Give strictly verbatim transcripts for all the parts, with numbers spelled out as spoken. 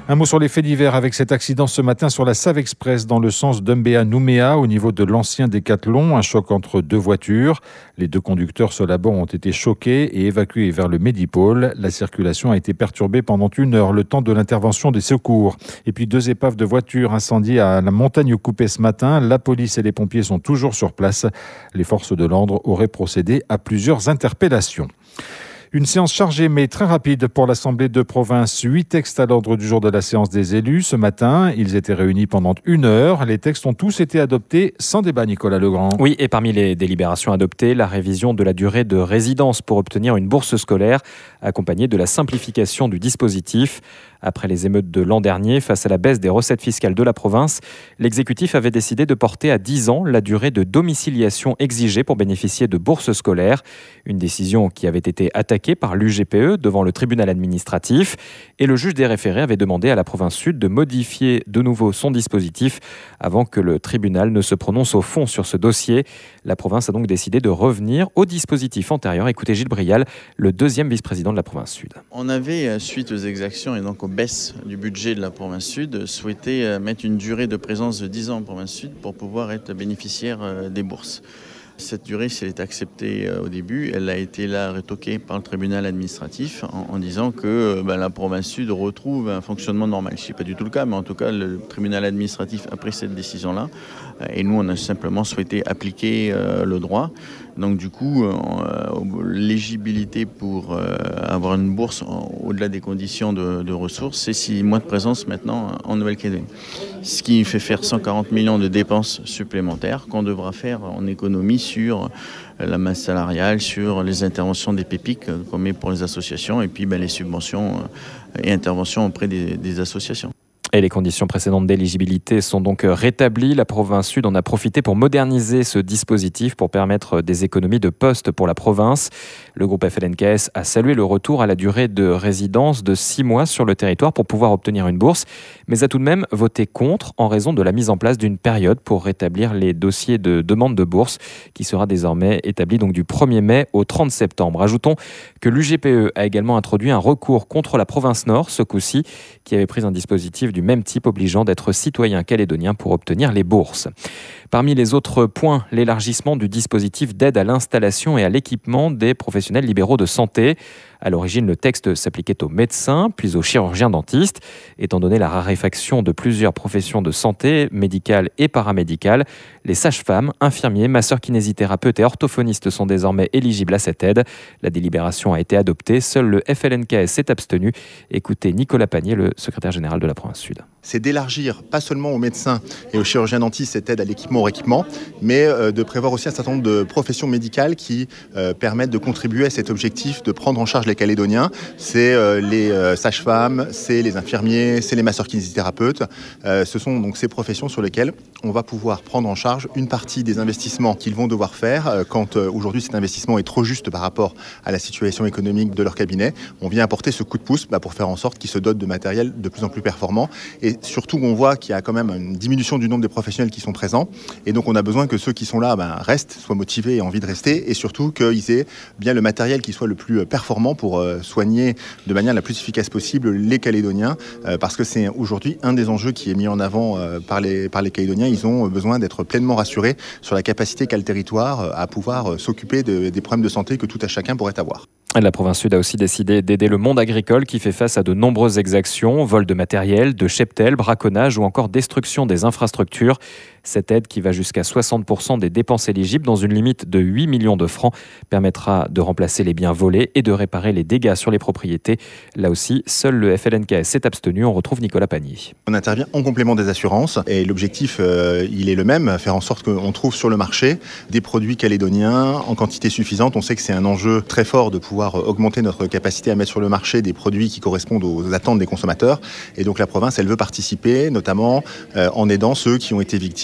Un mot sur les faits divers avec cet accident ce matin sur la Save Express dans le sens d'Umbéa-Nouméa au niveau de l'ancien Décathlon. Un choc entre deux voitures. Les deux conducteurs sur la bord ont été choqués et évacués vers le Medipôle. La circulation a été perturbée pendant une heure, le temps de l'intervention des secours. Et puis deux épaves de voitures incendiées à la Montagne Coupée ce matin. La police et les pompiers sont toujours sur place. Les forces de l'ordre auraient procédé à plusieurs interpellations. Une séance chargée mais très rapide pour l'Assemblée de province. Huit textes à l'ordre du jour de la séance des élus. Ce matin, ils étaient réunis pendant une heure. Les textes ont tous été adoptés sans débat, Nicolas Legrand. Oui, et parmi les délibérations adoptées, la révision de la durée de résidence pour obtenir une bourse scolaire, accompagnée de la simplification du dispositif. Après les émeutes de l'an dernier, face à la baisse des recettes fiscales de la province, l'exécutif avait décidé de porter à dix ans la durée de domiciliation exigée pour bénéficier de bourses scolaires. Une décision qui avait été attaquée par l'U G P E devant le tribunal administratif. Et le juge des référés avait demandé à la province Sud de modifier de nouveau son dispositif avant que le tribunal ne se prononce au fond sur ce dossier. La province a donc décidé de revenir au dispositif antérieur. Écoutez Gilles Brial, le deuxième vice-président de la province Sud. On avait, suite aux exactions et donc aux baisses du budget de la province Sud, souhaité mettre une durée de présence de dix ans en province Sud pour pouvoir être bénéficiaire des bourses. Cette durée, si elle est acceptée au début, elle a été là rétoquée par le tribunal administratif en, en disant que ben, la province Sud retrouve un fonctionnement normal. Ce n'est pas du tout le cas, mais en tout cas, le tribunal administratif a pris cette décision-là. Et nous, on a simplement souhaité appliquer euh, le droit. Donc du coup, euh, l'éligibilité pour euh, avoir une bourse en, au-delà des conditions de, de ressources, c'est six mois de présence maintenant en Nouvelle-Calédonie. Ce qui fait faire cent quarante millions de dépenses supplémentaires qu'on devra faire en économie sur la masse salariale, sur les interventions des P E P I C qu'on met pour les associations et puis ben, les subventions et interventions auprès des, des associations. Et les conditions précédentes d'éligibilité sont donc rétablies. La province Sud en a profité pour moderniser ce dispositif pour permettre des économies de postes pour la province. Le groupe F L N K S a salué le retour à la durée de résidence de six mois sur le territoire pour pouvoir obtenir une bourse, mais a tout de même voté contre en raison de la mise en place d'une période pour rétablir les dossiers de demande de bourse qui sera désormais établie donc du premier mai au trente septembre. Ajoutons que l'U G P E a également introduit un recours contre la province Nord, ce coup-ci, qui avait pris un dispositif du même type obligeant d'être citoyen calédonien pour obtenir les bourses. Parmi les autres points, l'élargissement du dispositif d'aide à l'installation et à l'équipement des professionnels libéraux de santé. À l'origine, le texte s'appliquait aux médecins, puis aux chirurgiens-dentistes. Étant donné la raréfaction de plusieurs professions de santé, médicales et paramédicales, les sages-femmes, infirmiers, masseurs-kinésithérapeutes et orthophonistes sont désormais éligibles à cette aide. La délibération a été adoptée. Seul le F L N K S s'est abstenu. Écoutez Nicolas Panier, le secrétaire général de la province Sud. C'est d'élargir pas seulement aux médecins et aux chirurgiens-dentistes cette aide à l'équipement au rééquipement, mais euh, de prévoir aussi un certain nombre de professions médicales qui euh, permettent de contribuer à cet objectif de prendre en charge les Calédoniens. C'est euh, les euh, sages-femmes, c'est les infirmiers, c'est les masseurs-kinésithérapeutes. Euh, ce sont donc ces professions sur lesquelles on va pouvoir prendre en charge une partie des investissements qu'ils vont devoir faire euh, quand euh, aujourd'hui cet investissement est trop juste par rapport à la situation économique de leur cabinet. On vient apporter ce coup de pouce bah, pour faire en sorte qu'ils se dotent de matériel de plus en plus performant. Et surtout, on voit qu'il y a quand même une diminution du nombre de professionnels qui sont présents. Et donc, on a besoin que ceux qui sont là ben, restent, soient motivés et aient envie de rester. Et surtout, qu'ils aient bien le matériel qui soit le plus performant pour euh, soigner de manière la plus efficace possible les Calédoniens. Euh, parce que c'est aujourd'hui un des enjeux qui est mis en avant euh, par, les, par les Calédoniens. Ils ont besoin d'être pleinement rassurés sur la capacité qu'a le territoire euh, à pouvoir euh, s'occuper de, des problèmes de santé que tout à chacun pourrait avoir. La province Sud a aussi décidé d'aider le monde agricole qui fait face à de nombreuses exactions, vol de matériel, de cheptel, braconnage ou encore destruction des infrastructures. Cette aide, qui va jusqu'à soixante pour cent des dépenses éligibles dans une limite de huit millions de francs, permettra de remplacer les biens volés et de réparer les dégâts sur les propriétés. Là aussi, seul le F L N K S s'est abstenu. On retrouve Nicolas Panier. On intervient en complément des assurances et l'objectif, euh, il est le même, faire en sorte qu'on trouve sur le marché des produits calédoniens en quantité suffisante. On sait que c'est un enjeu très fort de pouvoir augmenter notre capacité à mettre sur le marché des produits qui correspondent aux attentes des consommateurs. Et donc la province, elle veut participer, notamment euh, en aidant ceux qui ont été victimes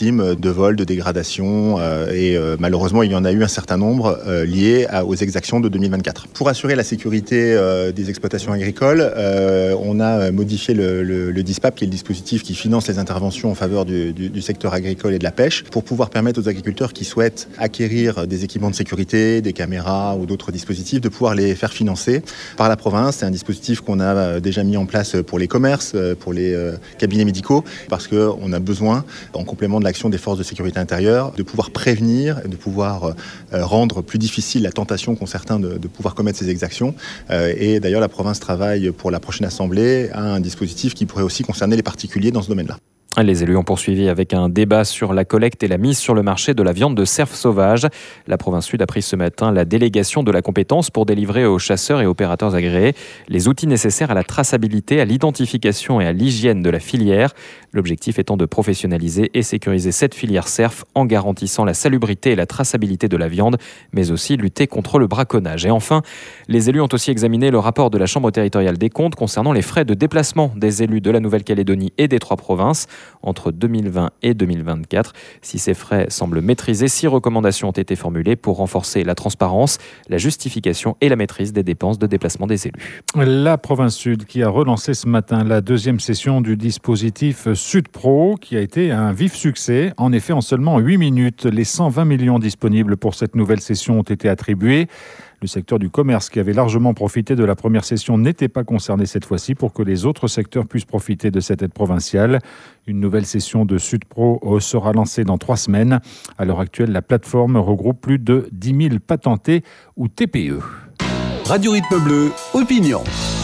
victimes de vols, de dégradations euh, et euh, malheureusement il y en a eu un certain nombre euh, liés à, aux exactions de deux mille vingt-quatre. Pour assurer la sécurité euh, des exploitations agricoles, euh, on a modifié le, le, le DISPAP, qui est le dispositif qui finance les interventions en faveur du, du, du secteur agricole et de la pêche, pour pouvoir permettre aux agriculteurs qui souhaitent acquérir des équipements de sécurité, des caméras ou d'autres dispositifs, de pouvoir les faire financer par la province. C'est un dispositif qu'on a déjà mis en place pour les commerces, pour les euh, cabinets médicaux, parce qu'on a besoin, en complément de l'action des forces de sécurité intérieure, de pouvoir prévenir, de pouvoir euh, rendre plus difficile la tentation qu'ont certains de, de pouvoir commettre ces exactions. Euh, et d'ailleurs, la province travaille pour la prochaine assemblée à un dispositif qui pourrait aussi concerner les particuliers dans ce domaine-là. Les élus ont poursuivi avec un débat sur la collecte et la mise sur le marché de la viande de cerf sauvage. La province Sud a pris ce matin la délégation de la compétence pour délivrer aux chasseurs et opérateurs agréés les outils nécessaires à la traçabilité, à l'identification et à l'hygiène de la filière. L'objectif étant de professionnaliser et sécuriser cette filière cerf en garantissant la salubrité et la traçabilité de la viande, mais aussi lutter contre le braconnage. Et enfin, les élus ont aussi examiné le rapport de la Chambre territoriale des comptes concernant les frais de déplacement des élus de la Nouvelle-Calédonie et des trois provinces entre deux mille vingt et deux mille vingt-quatre. Si ces frais semblent maîtrisés, six recommandations ont été formulées pour renforcer la transparence, la justification et la maîtrise des dépenses de déplacement des élus. La province Sud qui a relancé ce matin la deuxième session du dispositif Sud Pro, qui a été un vif succès. En effet, en seulement huit minutes, les cent vingt millions disponibles pour cette nouvelle session ont été attribués. Le secteur du commerce, qui avait largement profité de la première session, n'était pas concerné cette fois-ci pour que les autres secteurs puissent profiter de cette aide provinciale. Une nouvelle session de Sud Pro sera lancée dans trois semaines. À l'heure actuelle, la plateforme regroupe plus de dix mille patentés ou T P E. Radio Rythme Bleu, opinion.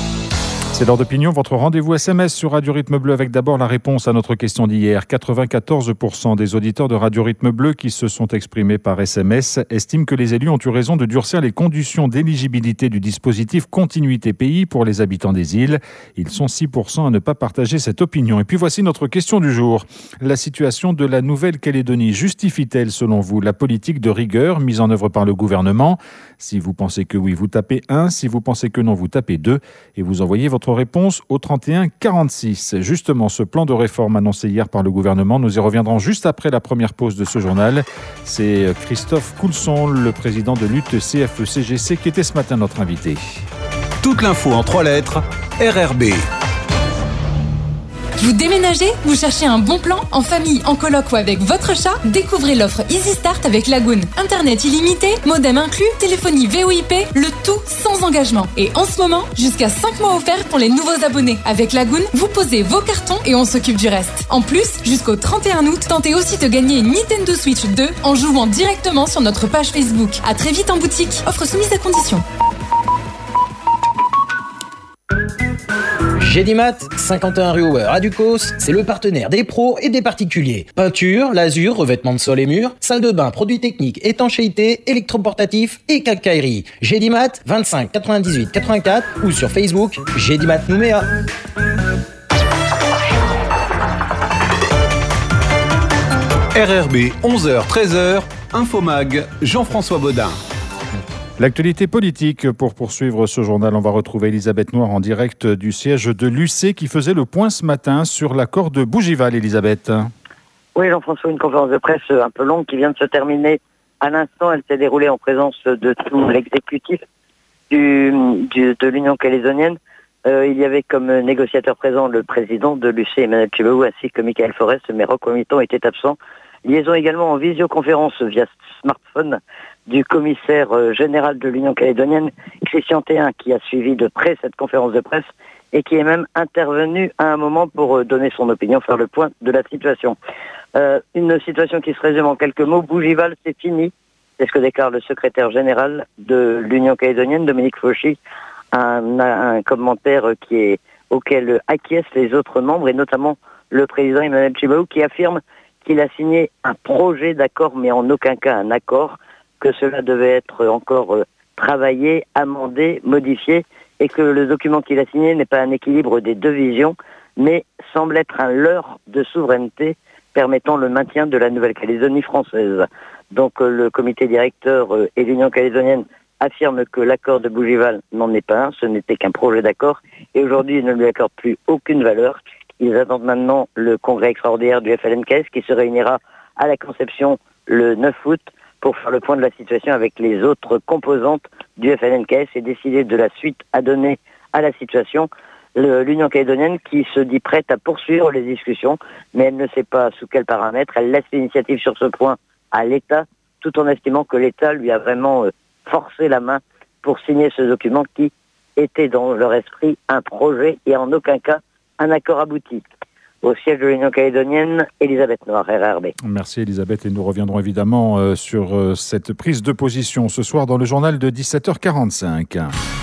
C'est l'heure d'opinion, votre rendez-vous S M S sur Radio Rythme Bleu avec d'abord la réponse à notre question d'hier. quatre-vingt-quatorze pour cent des auditeurs de Radio Rythme Bleu qui se sont exprimés par S M S estiment que les élus ont eu raison de durcir les conditions d'éligibilité du dispositif Continuité Pays pour les habitants des îles. Ils sont six pour cent à ne pas partager cette opinion. Et puis voici notre question du jour. La situation de la Nouvelle-Calédonie justifie-t-elle selon vous la politique de rigueur mise en œuvre par le gouvernement ? Si vous pensez que oui, vous tapez un. Si vous pensez que non, vous tapez deux. Et vous envoyez votre réponse au trente et un quarante-six. Justement, ce plan de réforme annoncé hier par le gouvernement, nous y reviendrons juste après la première pause de ce journal. C'est Christophe Coulson, le président de l'U T C F E C G C, qui était ce matin notre invité. Toute l'info en trois lettres, R R B. Vous déménagez ? Vous cherchez un bon plan ? En famille, en coloc ou avec votre chat ? Découvrez l'offre Easy Start avec Lagoon. Internet illimité, modem inclus, téléphonie V O I P, le tout sans engagement. Et en ce moment, jusqu'à cinq mois offerts pour les nouveaux abonnés. Avec Lagoon, vous posez vos cartons et on s'occupe du reste. En plus, jusqu'au trente et un août, tentez aussi de gagner une Nintendo Switch deux en jouant directement sur notre page Facebook. À très vite en boutique. Offre soumise à condition. Gédimat, cinquante et un rue Hauer à Ducos, c'est le partenaire des pros et des particuliers. Peinture, lasure, revêtement de sol et murs, salle de bain, produits techniques, étanchéité, électroportatif et quincaillerie. Gédimat, vingt-cinq quatre-vingt-dix-huit quatre-vingt-quatre ou sur Facebook, Gédimat Nouméa. R R B, onze heures treize heures, Infomag, Jean-François Baudin. L'actualité politique, pour poursuivre ce journal, on va retrouver Elisabeth Noir en direct du siège de l'U C qui faisait le point ce matin sur l'accord de Bougival. Elisabeth. Oui, Jean-François, une conférence de presse un peu longue qui vient de se terminer à l'instant. Elle s'est déroulée en présence de tout l'exécutif du, du, de l'Union calédonienne. Euh, il y avait comme négociateur présent le président de l'U C, Emmanuel Chibahou, ainsi que Michael Forest, mais Roch Comiton était absent. Liaison également en visioconférence via smartphone du commissaire euh, général de l'Union calédonienne, Christian Théin, qui a suivi de près cette conférence de presse et qui est même intervenu à un moment pour euh, donner son opinion, faire le point de la situation. Euh, une situation qui se résume en quelques mots. Bougival, c'est fini. C'est ce que déclare le secrétaire général de l'Union calédonienne, Dominique Fauchy, un, un commentaire qui est, auquel acquiescent les autres membres, et notamment le président Emmanuel Chibahou, qui affirme qu'il a signé un projet d'accord, mais en aucun cas un accord, que cela devait être encore euh, travaillé, amendé, modifié, et que le document qu'il a signé n'est pas un équilibre des deux visions, mais semble être un leurre de souveraineté permettant le maintien de la Nouvelle-Calédonie française. Donc euh, le comité directeur euh, et l'Union calédonienne affirment que l'accord de Bougival n'en est pas un, ce n'était qu'un projet d'accord, et aujourd'hui ils ne lui accordent plus aucune valeur. Ils attendent maintenant le congrès extraordinaire du F L N K S qui se réunira à la conception le neuf août pour faire le point de la situation avec les autres composantes du F L N K S et décider de la suite à donner à la situation. Le, l'Union calédonienne qui se dit prête à poursuivre les discussions, mais elle ne sait pas sous quels paramètres. Elle laisse l'initiative sur ce point à l'État, tout en estimant que l'État lui a vraiment euh, forcé la main pour signer ce document qui était dans leur esprit un projet et en aucun cas un accord abouti. Au siège de l'Union calédonienne, Elisabeth Noir, R R B. Merci Elisabeth, et nous reviendrons évidemment euh, sur euh, cette prise de position ce soir dans le journal de dix-sept heures quarante-cinq.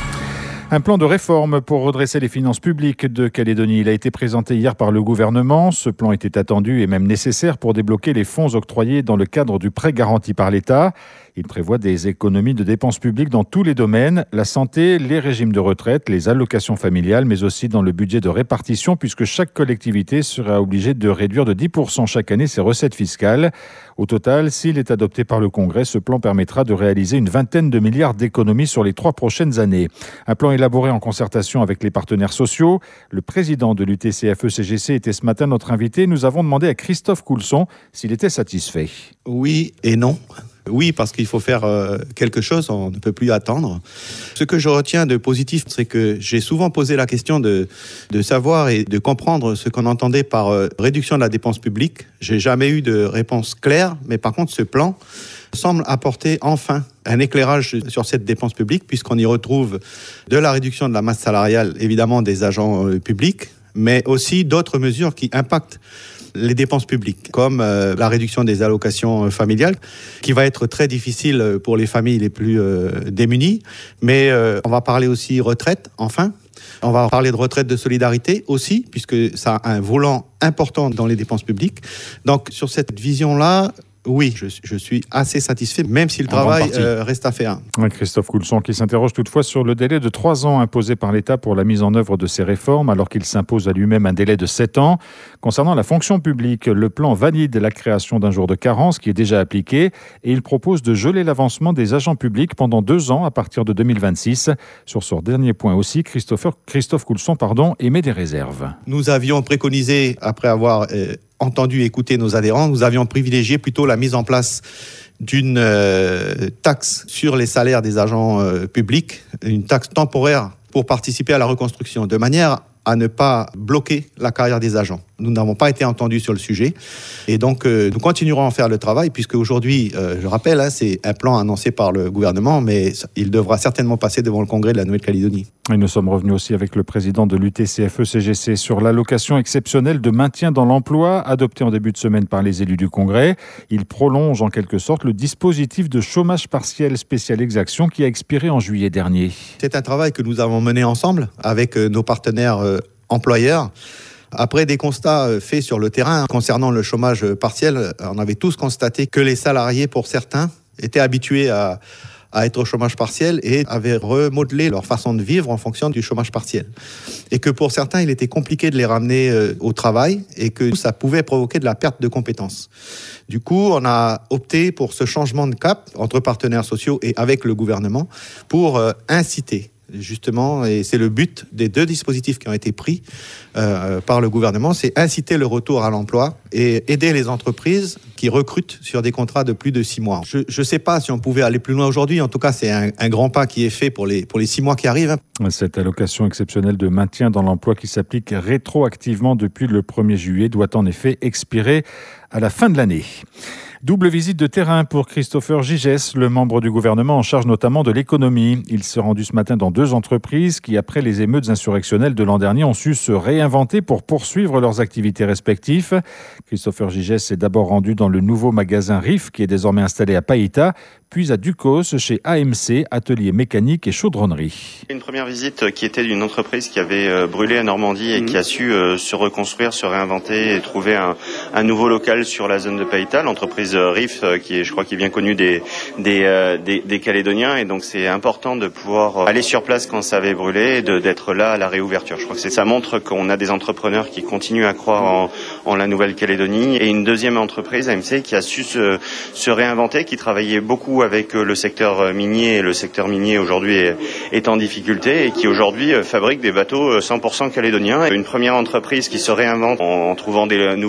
Un plan de réforme pour redresser les finances publiques de Calédonie. Il a été présenté hier par le gouvernement. Ce plan était attendu et même nécessaire pour débloquer les fonds octroyés dans le cadre du prêt garanti par l'État. Il prévoit des économies de dépenses publiques dans tous les domaines, la santé, les régimes de retraite, les allocations familiales, mais aussi dans le budget de répartition, puisque chaque collectivité sera obligée de réduire de dix pour cent chaque année ses recettes fiscales. Au total, s'il est adopté par le Congrès, ce plan permettra de réaliser une vingtaine de milliards d'économies sur les trois prochaines années. Un plan élaboré en concertation avec les partenaires sociaux. Le président de l'U T C F E C G C était ce matin notre invité. Nous avons demandé à Christophe Coulson s'il était satisfait. Oui et non. Oui, parce qu'il faut faire euh, quelque chose, on ne peut plus attendre. Ce que je retiens de positif, c'est que j'ai souvent posé la question de, de savoir et de comprendre ce qu'on entendait par euh, réduction de la dépense publique. J'ai jamais eu de réponse claire, mais par contre, ce plan semble apporter enfin un éclairage sur cette dépense publique, puisqu'on y retrouve de la réduction de la masse salariale, évidemment des agents euh, publics, mais aussi d'autres mesures qui impactent les dépenses publiques, comme euh, la réduction des allocations euh, familiales, qui va être très difficile pour les familles les plus euh, démunies. Mais euh, on va parler aussi retraite, enfin. On va parler de retraite de solidarité aussi, puisque ça a un volant important dans les dépenses publiques. Donc, sur cette vision-là, oui, je, je suis assez satisfait, même si le travail euh, reste à faire. Christophe Coulson qui s'interroge toutefois sur le délai de trois ans imposé par l'État pour la mise en œuvre de ces réformes, alors qu'il s'impose à lui-même un délai de sept ans. Concernant la fonction publique, le plan valide la création d'un jour de carence qui est déjà appliqué et il propose de geler l'avancement des agents publics pendant deux ans à partir de deux mille vingt-six. Sur ce dernier point aussi, Christophe, Christophe Coulson pardon, émet des réserves. Nous avions préconisé, après avoir euh, entendu écouter nos adhérents, nous avions privilégié plutôt la mise en place d'une euh, taxe sur les salaires des agents euh, publics, une taxe temporaire pour participer à la reconstruction, de manière à ne pas bloquer la carrière des agents. Nous n'avons pas été entendus sur le sujet et donc euh, nous continuerons à faire le travail puisque aujourd'hui, euh, je rappelle, hein, c'est un plan annoncé par le gouvernement, mais il devra certainement passer devant le Congrès de la Nouvelle-Calédonie. Et nous sommes revenus aussi avec le président de l'U T C F E C G C sur l'allocation exceptionnelle de maintien dans l'emploi adoptée en début de semaine par les élus du Congrès. Il prolonge en quelque sorte le dispositif de chômage partiel spécial exaction qui a expiré en juillet dernier. C'est un travail que nous avons mené ensemble avec nos partenaires euh, employeurs. Après des constats faits sur le terrain concernant le chômage partiel, on avait tous constaté que les salariés, pour certains, étaient habitués à, à être au chômage partiel et avaient remodelé leur façon de vivre en fonction du chômage partiel. Et que pour certains, il était compliqué de les ramener au travail et que ça pouvait provoquer de la perte de compétences. Du coup, on a opté pour ce changement de cap entre partenaires sociaux et avec le gouvernement pour inciter justement, et c'est le but des deux dispositifs qui ont été pris euh, par le gouvernement, c'est inciter le retour à l'emploi et aider les entreprises qui recrutent sur des contrats de plus de six mois. Je ne sais pas si on pouvait aller plus loin aujourd'hui, en tout cas c'est un, un grand pas qui est fait pour les, pour les six mois qui arrivent. Cette allocation exceptionnelle de maintien dans l'emploi qui s'applique rétroactivement depuis le premier juillet doit en effet expirer à la fin de l'année. Double visite de terrain pour Christopher Gigès, le membre du gouvernement en charge notamment de l'économie. Il s'est rendu ce matin dans deux entreprises qui, après les émeutes insurrectionnelles de l'an dernier, ont su se réinventer pour poursuivre leurs activités respectives. Christopher Gigès s'est d'abord rendu dans le nouveau magasin R I F qui est désormais installé à Païta, puis à Ducos chez A M C, atelier mécanique et chaudronnerie. Une première visite qui était d'une entreprise qui avait brûlé à Normandie et mmh. qui a su euh, se reconstruire, se réinventer et trouver un, un nouveau local sur la zone de Païta, l'entreprise R I F qui est, je crois, qui est bien connue des, des, euh, des, des Calédoniens, et donc c'est important de pouvoir aller sur place quand ça avait brûlé et de, d'être là à la réouverture. Je crois que c'est, ça montre qu'on a des entrepreneurs qui continuent à croire en, en la Nouvelle-Calédonie, et une deuxième entreprise, A M C, qui a su se, se réinventer, qui travaillait beaucoup avec le secteur minier, et le secteur minier aujourd'hui est, est en difficulté et qui aujourd'hui fabrique des bateaux cent pour cent calédoniens. Une première entreprise qui se réinvente en, en trouvant des nouveaux locaux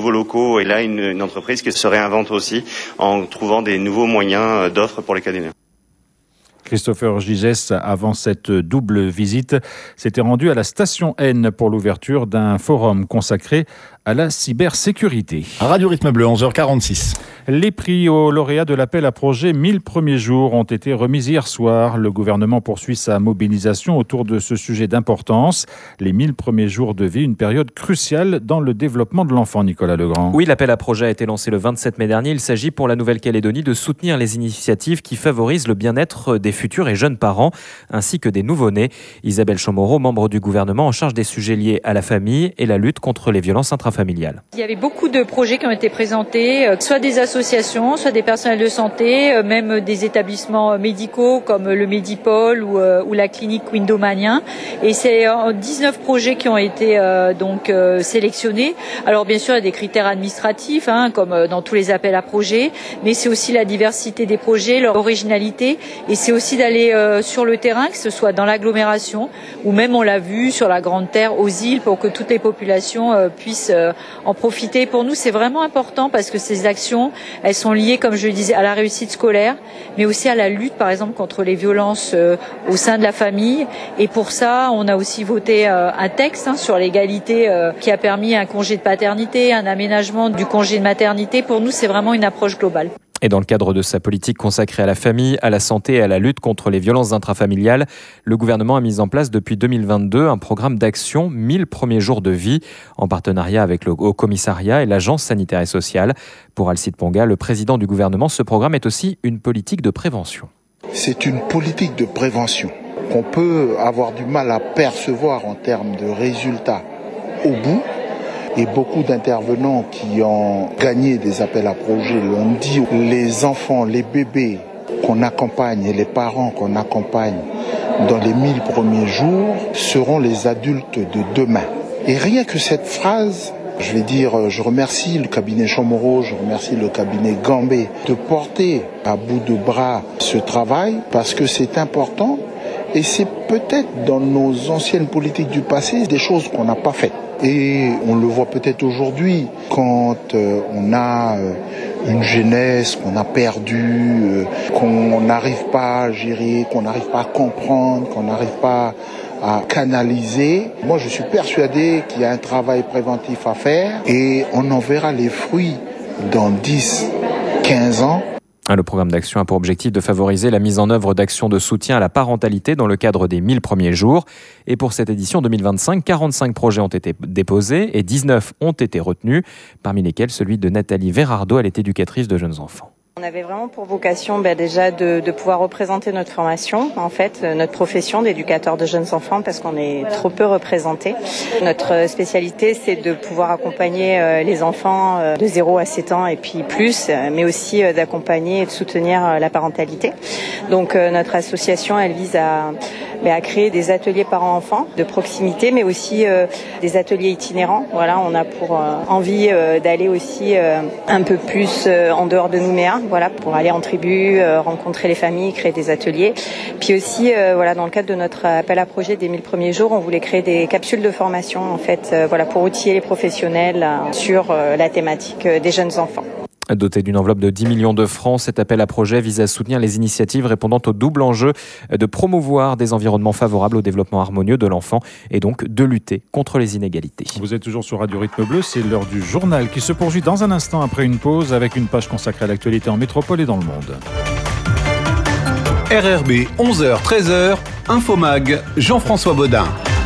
nouveau. Et là, une, une entreprise qui se réinvente aussi en trouvant des nouveaux moyens d'offres pour les Calédoniens. Christopher Gigès, avant cette double visite, s'était rendu à la station N pour l'ouverture d'un forum consacré à la cybersécurité. Radio Rythme Bleu, onze heures quarante-six. Les prix aux lauréats de l'appel à projet mille premiers jours ont été remis hier soir. Le gouvernement poursuit sa mobilisation autour de ce sujet d'importance. Les mille premiers jours de vie, une période cruciale dans le développement de l'enfant, Nicolas Legrand. Oui, l'appel à projet a été lancé le vingt-sept mai dernier. Il s'agit pour la Nouvelle-Calédonie de soutenir les initiatives qui favorisent le bien-être des futurs et jeunes parents, ainsi que des nouveau-nés. Isabelle Chamorro, membre du gouvernement en charge des sujets liés à la famille et la lutte contre les violences intrafamiliales. Il y avait beaucoup de projets qui ont été présentés, soit des associations, soit des personnels de santé, même des établissements médicaux comme le Medipol ou, ou la clinique Windomanien. Et c'est dix-neuf projets qui ont été euh, donc euh, sélectionnés. Alors bien sûr, il y a des critères administratifs, hein, comme dans tous les appels à projets, mais c'est aussi la diversité des projets, leur originalité, et c'est aussi d'aller euh, sur le terrain, que ce soit dans l'agglomération, ou même on l'a vu sur la Grande Terre, aux îles, pour que toutes les populations euh, puissent euh, en profiter. Pour nous, c'est vraiment important parce que ces actions, elles sont liées, comme je le disais, à la réussite scolaire, mais aussi à la lutte, par exemple, contre les violences euh, au sein de la famille. Et pour ça, on a aussi voté euh, un texte hein, sur l'égalité euh, qui a permis un congé de paternité, un aménagement du congé de maternité. Pour nous, c'est vraiment une approche globale. Et dans le cadre de sa politique consacrée à la famille, à la santé et à la lutte contre les violences intrafamiliales, le gouvernement a mis en place depuis deux mille vingt-deux un programme d'action mille premiers jours de vie en partenariat avec le Haut Commissariat et l'Agence sanitaire et sociale. Pour Alcide Ponga, le président du gouvernement, ce programme est aussi une politique de prévention. C'est une politique de prévention qu'on peut avoir du mal à percevoir en termes de résultats au bout. Et beaucoup d'intervenants qui ont gagné des appels à projets l'ont dit. Les enfants, les bébés qu'on accompagne et les parents qu'on accompagne dans les mille premiers jours seront les adultes de demain. Et rien que cette phrase, je vais dire, je remercie le cabinet Chamorro, je remercie le cabinet Gambé de porter à bout de bras ce travail parce que c'est important et c'est peut-être dans nos anciennes politiques du passé des choses qu'on n'a pas faites. Et on le voit peut-être aujourd'hui quand euh, on a euh, une jeunesse qu'on a perdue, euh, qu'on n'arrive pas à gérer, qu'on n'arrive pas à comprendre, qu'on n'arrive pas à canaliser. Moi, je suis persuadé qu'il y a un travail préventif à faire et on en verra les fruits dans dix, quinze ans. Le programme d'action a pour objectif de favoriser la mise en œuvre d'actions de soutien à la parentalité dans le cadre des mille premiers jours. Et pour cette édition deux mille vingt-cinq, quarante-cinq projets ont été déposés et dix-neuf ont été retenus, parmi lesquels celui de Nathalie Verardo, elle est éducatrice de jeunes enfants. On avait vraiment pour vocation ben, déjà de, de pouvoir représenter notre formation, en fait, notre profession d'éducateur de jeunes enfants parce qu'on est trop peu représentés. Notre spécialité, c'est de pouvoir accompagner euh, les enfants euh, de zéro à sept ans et puis plus, euh, mais aussi euh, d'accompagner et de soutenir euh, la parentalité. Donc euh, notre association, elle vise à, ben, à créer des ateliers parents-enfants de proximité, mais aussi euh, des ateliers itinérants. Voilà, on a pour euh, envie euh, d'aller aussi euh, un peu plus euh, en dehors de Nouméa. Voilà, pour aller en tribu, euh, rencontrer les familles, créer des ateliers. Puis aussi, euh, voilà, dans le cadre de notre appel à projet des mille premiers jours, on voulait créer des capsules de formation, en fait, euh, voilà, pour outiller les professionnels euh, sur euh, la thématique euh, des jeunes enfants. Doté d'une enveloppe de dix millions de francs, cet appel à projet vise à soutenir les initiatives répondant au double enjeu de promouvoir des environnements favorables au développement harmonieux de l'enfant et donc de lutter contre les inégalités. Vous êtes toujours sur Radio Rythme Bleu, c'est l'heure du journal qui se poursuit dans un instant après une pause avec une page consacrée à l'actualité en métropole et dans le monde. R R B, onze heures treize heures, Infomag, Jean-François Baudin.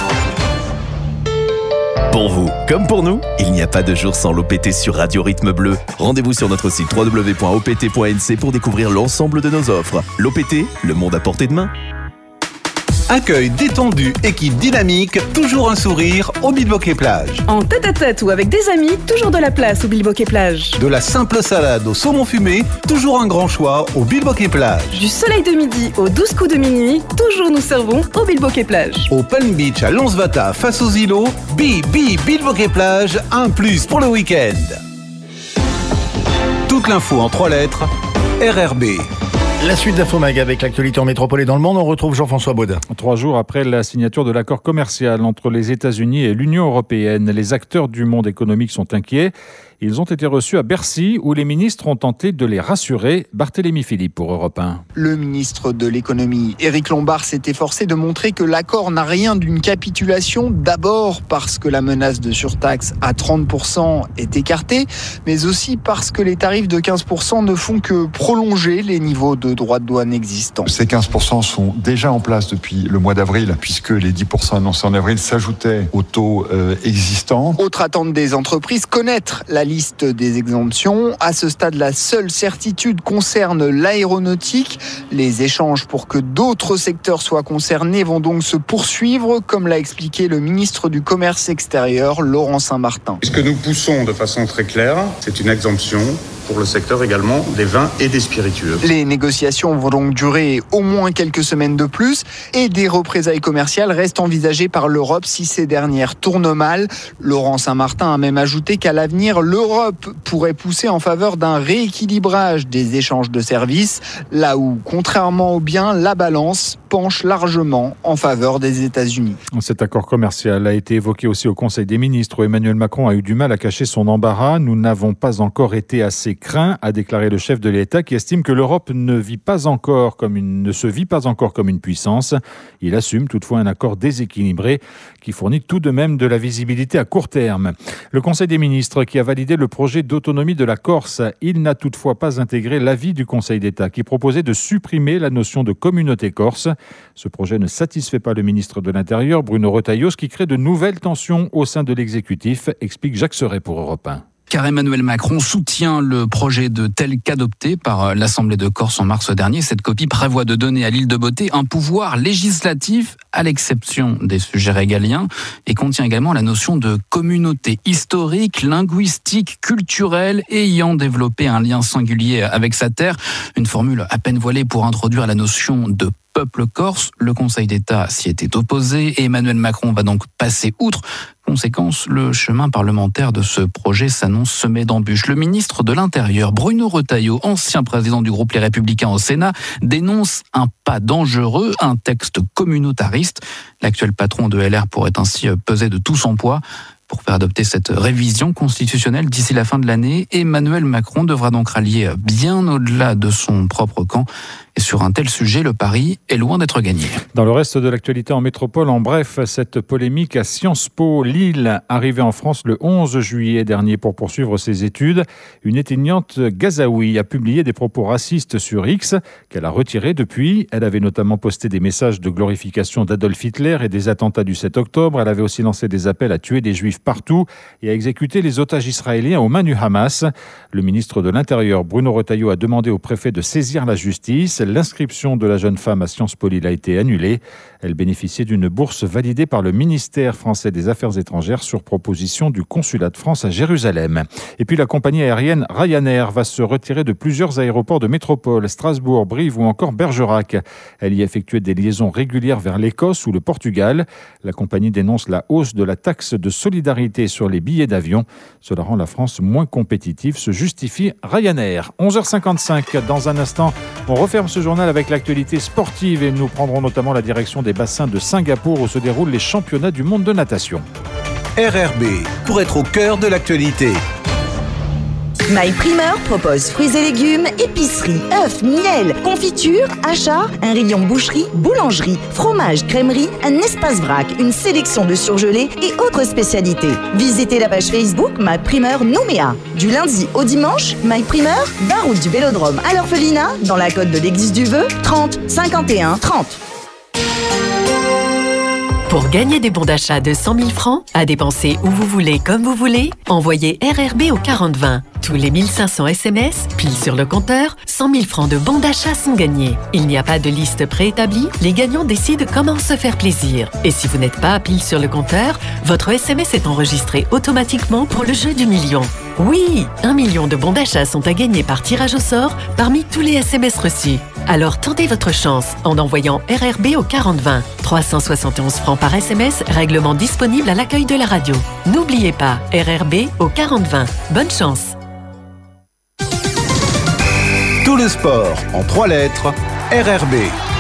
Pour vous, comme pour nous, il n'y a pas de jour sans l'O P T sur Radio Rythme Bleu. Rendez-vous sur notre site w w w point o p t point n c pour découvrir l'ensemble de nos offres. L'O P T, le monde à portée de main. Accueil détendu, équipe dynamique, toujours un sourire au Bilboquet Plage. En tête-à-tête ou avec des amis, toujours de la place au Bilboquet Plage. De la simple salade au saumon fumé, toujours un grand choix au Bilboquet Plage. Du soleil de midi aux douze coups de minuit, toujours nous servons au Bilboquet Plage. Au Palm Beach à Lonsvata face aux îlots, Bi Bi Bilboquet Plage, un plus pour le week-end. Toute l'info en trois lettres, R R B. La suite d'Infomag avec l'actualité en métropole et dans le monde, on retrouve Jean-François Baudin. Trois jours après la signature de l'accord commercial entre les États-Unis et l'Union européenne, les acteurs du monde économique sont inquiets. Ils ont été reçus à Bercy où les ministres ont tenté de les rassurer. Barthélémy Philippe pour Europe un. Le ministre de l'économie, Éric Lombard, s'est efforcé de montrer que l'accord n'a rien d'une capitulation. D'abord parce que la menace de surtaxe à trente pour cent est écartée, mais aussi parce que les tarifs de quinze pour cent ne font que prolonger les niveaux de droits de douane existants. Ces quinze pour cent sont déjà en place depuis le mois d'avril, puisque les dix pour cent annoncés en avril s'ajoutaient aux taux euh, existants. Autre attente des entreprises, connaître la liste des exemptions. À ce stade, la seule certitude concerne l'aéronautique. Les échanges pour que d'autres secteurs soient concernés vont donc se poursuivre, comme l'a expliqué le ministre du Commerce extérieur, Laurent Saint-Martin. Ce que nous poussons de façon très claire, c'est une exemption pour le secteur également des vins et des spiritueux. Les négociations vont donc durer au moins quelques semaines de plus et des représailles commerciales restent envisagées par l'Europe si ces dernières tournent mal. Laurent Saint-Martin a même ajouté qu'à l'avenir, l'Europe pourrait pousser en faveur d'un rééquilibrage des échanges de services, là où, contrairement aux biens, la balance penche largement en faveur des États-Unis. Cet accord commercial a été évoqué aussi au Conseil des ministres où Emmanuel Macron a eu du mal à cacher son embarras. Nous n'avons pas encore été assez craints, a déclaré le chef de l'État qui estime que l'Europe ne vit pas encore comme une, ne se vit pas encore comme une puissance. Il assume toutefois un accord déséquilibré qui fournit tout de même de la visibilité à court terme. Le Conseil des ministres qui a validé le projet d'autonomie de la Corse, il n'a toutefois pas intégré l'avis du Conseil d'État qui proposait de supprimer la notion de communauté corse. Ce projet ne satisfait pas le ministre de l'Intérieur, Bruno Retailleau, ce qui crée de nouvelles tensions au sein de l'exécutif, explique Jacques Serret pour Europe un. Car Emmanuel Macron soutient le projet de tel qu'adopté par l'Assemblée de Corse en mars dernier. Cette copie prévoit de donner à l'île de Beauté un pouvoir législatif à l'exception des sujets régaliens et contient également la notion de communauté historique, linguistique, culturelle ayant développé un lien singulier avec sa terre. Une formule à peine voilée pour introduire la notion de peuple corse. Le Conseil d'État s'y était opposé et Emmanuel Macron va donc passer outre. Conséquence, le chemin parlementaire de ce projet s'annonce semé d'embûches. Le ministre de l'Intérieur, Bruno Retailleau, ancien président du groupe Les Républicains au Sénat, dénonce un pas dangereux, un texte communautariste. L'actuel patron de L R pourrait ainsi peser de tout son poids. Pour faire adopter cette révision constitutionnelle d'ici la fin de l'année, Emmanuel Macron devra donc rallier bien au-delà de son propre camp. Et sur un tel sujet, le pari est loin d'être gagné. Dans le reste de l'actualité en métropole, en bref, cette polémique à Sciences Po Lille, arrivée en France le onze juillet dernier pour poursuivre ses études. Une étudiante gazaoui a publié des propos racistes sur X qu'elle a retirés depuis. Elle avait notamment posté des messages de glorification d'Adolf Hitler et des attentats du sept octobre. Elle avait aussi lancé des appels à tuer des juifs partout et à exécuter les otages israéliens aux mains du Hamas. Le ministre de l'Intérieur, Bruno Retailleau, a demandé au préfet de saisir la justice. L'inscription de la jeune femme à Sciences Po Lille a été annulée. Elle bénéficiait d'une bourse validée par le ministère français des Affaires étrangères sur proposition du consulat de France à Jérusalem. Et puis la compagnie aérienne Ryanair va se retirer de plusieurs aéroports de métropole, Strasbourg, Brive ou encore Bergerac. Elle y effectuait des liaisons régulières vers l'Écosse ou le Portugal. La compagnie dénonce la hausse de la taxe de solidarité sur les billets d'avion. Cela rend la France moins compétitive, se justifie Ryanair. onze heures cinquante-cinq, dans un instant, on referme ce journal avec l'actualité sportive et nous prendrons notamment la direction des bassins de Singapour où se déroulent les championnats du monde de natation. R R B, pour être au cœur de l'actualité. My Primeur propose fruits et légumes, épicerie, œufs, miel, confiture, achats, un rayon boucherie, boulangerie, fromage, crèmerie, un espace vrac, une sélection de surgelés et autres spécialités. Visitez la page Facebook My Primeur Nouméa. Du lundi au dimanche, My Primeur, vingt route du Vélodrome à l'Orphelinat, dans la côte de l'Église du Vœu, trente cinquante et un trente. Pour gagner des bons d'achat de cent mille francs, à dépenser où vous voulez, comme vous voulez, envoyez R R B au quarante vingt. Tous les mille cinq cents S M S, pile sur le compteur, cent mille francs de bons d'achat sont gagnés. Il n'y a pas de liste préétablie, les gagnants décident comment se faire plaisir. Et si vous n'êtes pas à pile sur le compteur, votre S M S est enregistré automatiquement pour le jeu du million. Oui, un million de bons d'achat sont à gagner par tirage au sort parmi tous les S M S reçus. Alors tentez votre chance en envoyant R R B au quarante vingt. trois cent soixante et onze francs par S M S, règlement disponible à l'accueil de la radio. N'oubliez pas, R R B au quarante vingt. Bonne chance. Tout le sport en trois lettres, R R B.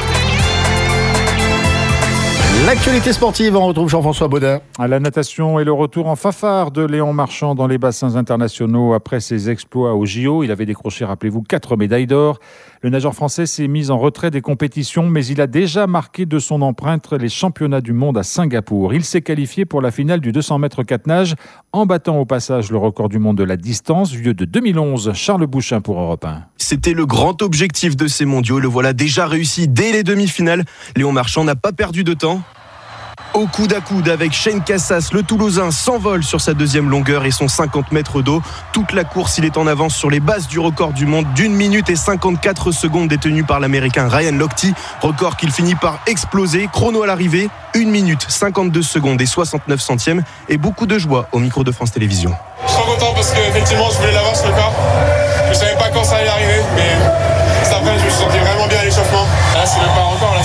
L'actualité sportive, on retrouve Jean-François Baudin. À la natation et le retour en fafard de Léon Marchand dans les bassins internationaux après ses exploits au J O. Il avait décroché, rappelez-vous, quatre médailles d'or. Le nageur français s'est mis en retrait des compétitions, mais il a déjà marqué de son empreinte les championnats du monde à Singapour. Il s'est qualifié pour la finale du deux cents mètres quatre nages en battant au passage le record du monde de la distance, vieux de deux mille onze. Charles Bouchin pour Europe un. C'était le grand objectif de ces mondiaux. Le voilà déjà réussi dès les demi-finales. Léon Marchand n'a pas perdu de temps. Au coude à coude avec Shane Cassas, le Toulousain s'envole sur sa deuxième longueur et son cinquante mètres d'eau. Toute la course, il est en avance sur les bases du record du monde d'une minute et cinquante-quatre secondes détenu par l'Américain Ryan Lochte. Record qu'il finit par exploser. Chrono à l'arrivée, une minute, cinquante-deux secondes et soixante-neuf centièmes. Et beaucoup de joie au micro de France Télévisions. Je suis trop content parce qu'effectivement, je voulais l'avoir sur le corps. Je ne savais pas quand ça allait arriver, mais ça après, je me suis senti vraiment bien à l'échauffement. Là, c'est même pas encore, là,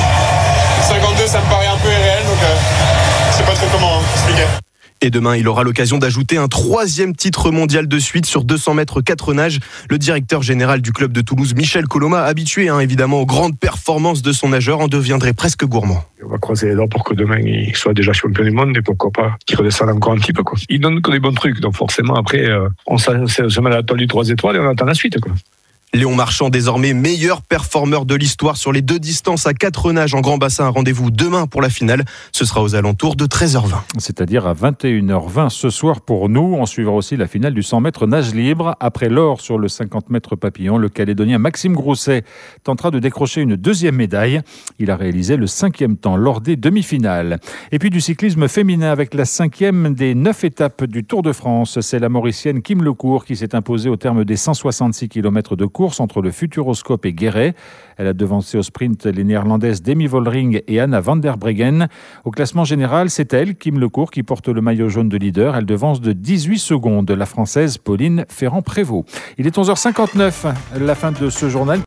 c'est cinquante-deux, ça me paraît un peu irréel, donc euh, je sais pas trop comment expliquer. Et demain, il aura l'occasion d'ajouter un troisième titre mondial de suite sur deux cents mètres quatre nages. Le directeur général du club de Toulouse, Michel Coloma, habitué hein, évidemment aux grandes performances de son nageur, en deviendrait presque gourmand. On va croiser les doigts pour que demain il soit déjà champion du monde et pourquoi pas qu'il redescende encore un petit peu. Quoi. Il donne que des bons trucs, donc forcément après, euh, on se met à la toile du trois étoiles et on attend la suite. Quoi. Léon Marchand, désormais meilleur performeur de l'histoire sur les deux distances à quatre nages en grand bassin. Rendez-vous demain pour la finale. Ce sera aux alentours de treize heures vingt. C'est-à-dire à vingt et une heures vingt ce soir pour nous. On suivra aussi la finale du cent mètres nage libre. Après l'or sur le cinquante mètres papillon, le Calédonien Maxime Grousset tentera de décrocher une deuxième médaille. Il a réalisé le cinquième temps lors des demi-finales. Et puis du cyclisme féminin avec la cinquième des neuf étapes du Tour de France. C'est la Mauricienne Kim Lecourt qui s'est imposée au terme des cent soixante-six kilomètres de course entre le Futuroscope et Guéret. Elle a devancé au sprint les Néerlandaises Demi Vollering et Anna van der Breggen. Au classement général, c'est elle, Kim Lecourt, qui porte le maillot jaune de leader. Elle devance de dix-huit secondes la Française Pauline Ferrand-Prévot. Il est onze heures cinquante-neuf, la fin de ce journal.